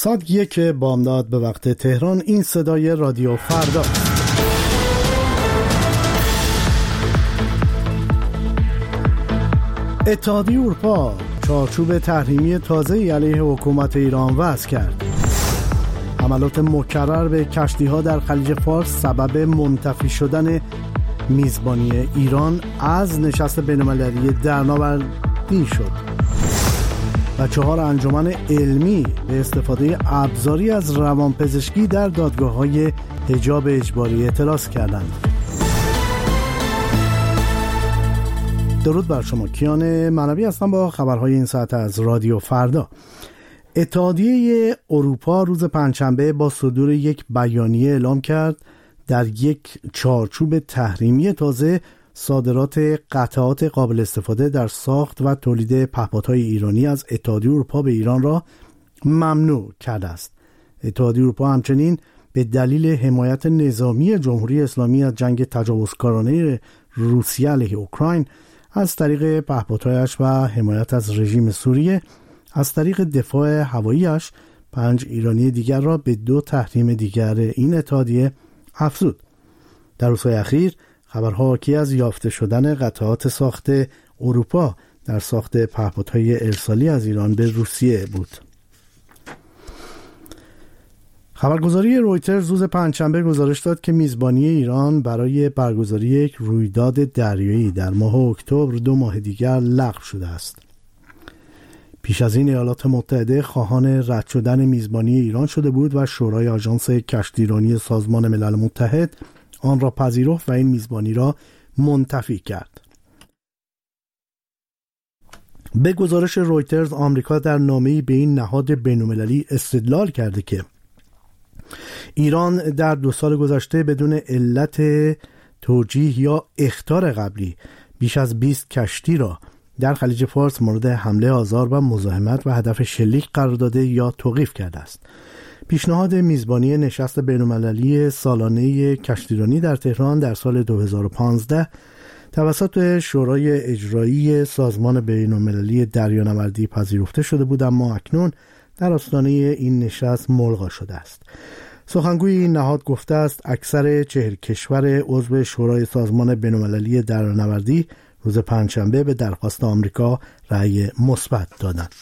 ساعت 1 بامداد به وقت تهران. این صدای رادیو فردا. اتحادیه اروپا چارچوب تحریمی تازه‌ای علیه حکومت ایران وضع کرد. حملات مکرر به کشتی‌ها در خلیج فارس سبب منتفی شدن میزبانی ایران از نشست بین‌المللی درناوردی شد و 4 انجمن علمی به استفاده ابزاری از روانپزشکی در دادگاه‌های حجاب اجباری اعتراض کردند. درود بر شما، کیان منوی هستم با خبرهای این ساعت از رادیو فردا. اتحادیه اروپا روز پنجشنبه با صدور یک بیانیه اعلام کرد در یک چارچوب تحریمی تازه صادرات قطعات قابل استفاده در ساخت و تولید پهپادهای ایرانی از اتحادیه اروپا به ایران را ممنوع کرده است. اتحادیه اروپا همچنین به دلیل حمایت نظامی جمهوری اسلامی از جنگ تجاوزکارانه روسیه علیه اوکراین از طریق پهپادهایش و حمایت از رژیم سوریه از طریق دفاع هواییش 5 ایرانی دیگر را به 2 تحریم دیگر این اتحادیه افزود. در روزهای اخیر خبرها حاکی از یافته شدن قطعات ساخت اروپا در ساخت پهپادهای ارسالی از ایران به روسیه بود. خبرگزاری رویترز روز پنجشنبه گزارش داد که میزبانی ایران برای برگزاری یک رویداد دریایی در ماه اکتبر 2 ماه دیگر لغو شده است. پیش از این ایالات متحده خواهان رد شدن میزبانی ایران شده بود و شورای آژانس کشتیرانی سازمان ملل متحد آن را پذیرفت و این میزبانی را منتفی کرد. به گزارش رویترز آمریکا در نامه‌ای به این نهاد بین‌المللی استدلال کرده که ایران در 2 سال گذشته بدون علت توجیه یا اخطار قبلی بیش از 20 کشتی را در خلیج فارس مورد حمله آزار و مزاحمت و هدف شلیک قرار داده یا توقیف کرده است. پیشنهاد میزبانی نشست بین‌المللی سالانه کشتیرانی در تهران در سال 2015 توسط شورای اجرایی سازمان بین‌المللی دریانوردی پذیرفته شده بود، اما اکنون در آستانه این نشست ملغا شده است. سخنگوی این نهاد گفته است اکثر 40 کشور عضو شورای سازمان بین‌المللی دریانوردی روز پنجشنبه به درخواست آمریکا رأی مثبت دادند.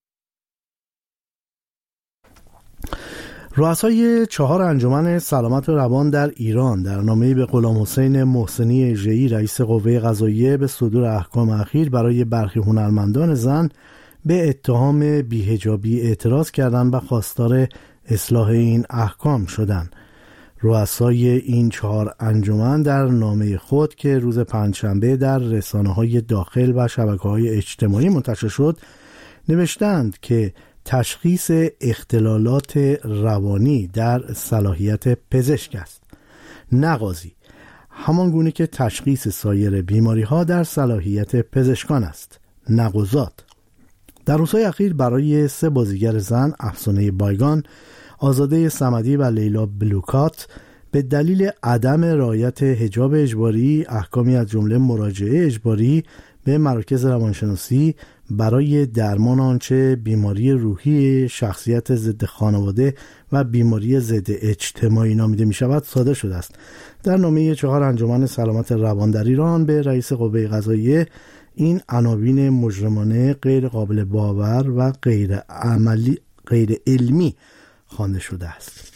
رؤسای 4 انجمن سلامت روان در ایران در نامه‌ای به غلام حسین محسنی اژه‌ای رئیس قوه قضاییه به صدور احکام اخیر برای برخی هنرمندان زن به اتهام بی‌حجابی اعتراض کردند و خواستار اصلاح این احکام شدند. رؤسای این 4 انجمن در نامه خود که روز پنجشنبه در رسانه‌های داخل و شبکه‌های اجتماعی منتشر شد نوشتند که تشخیص اختلالات روانی در صلاحیت پزشک است، نه قاضی، همان گونه که تشخیص سایر بیماری‌ها در صلاحیت پزشکان است، نه قضات. در روزهای اخیر برای 3 بازیگر زن، افسانه بایگان، آزاده صمدی و لیلا بلوکات، به دلیل عدم رعایت حجاب اجباری احکامی از جمله مراجعه اجباری به مراکز روانشناسی برای درمان آنچه بیماری روحی شخصیت ضد خانواده و بیماری ضد اجتماعی نامیده می شود صادر شده است. در نامه 4 انجمن سلامت روان در ایران به رئیس قوه قضاییه این عناوین مجرمانه، غیر قابل باور و غیر علمی خوانده شده است.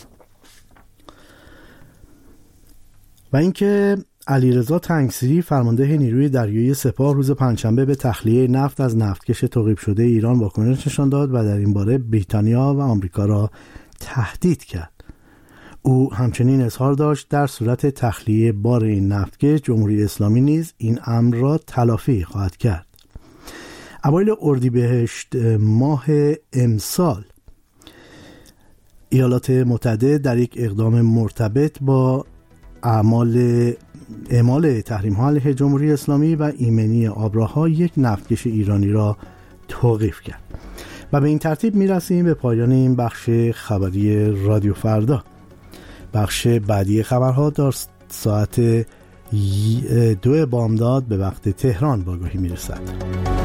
و اینکه علیرضا تنگسیری فرمانده نیروی دریایی سپاه روز پنجشنبه به تخلیه نفت از نفتکش توقیف شده ایران واکنش نشان داد و در این باره بریتانیا و آمریکا را تهدید کرد. او همچنین اظهار داشت در صورت تخلیه بار این نفتکش جمهوری اسلامی نیز این امر را تلافی خواهد کرد. اوایل اردیبهشت ماه امسال ایالات متحده در یک اقدام مرتبط با اعمال تحریم‌ها علیه جمهوری اسلامی و ایمنی آبراها یک نفتکش ایرانی را توقیف کرد. و به این ترتیب میرسیم به پایان این بخش خبری رادیو فردا. بخش بعدی خبرها در ساعت 2 بامداد به وقت تهران با آگاهی میرسد.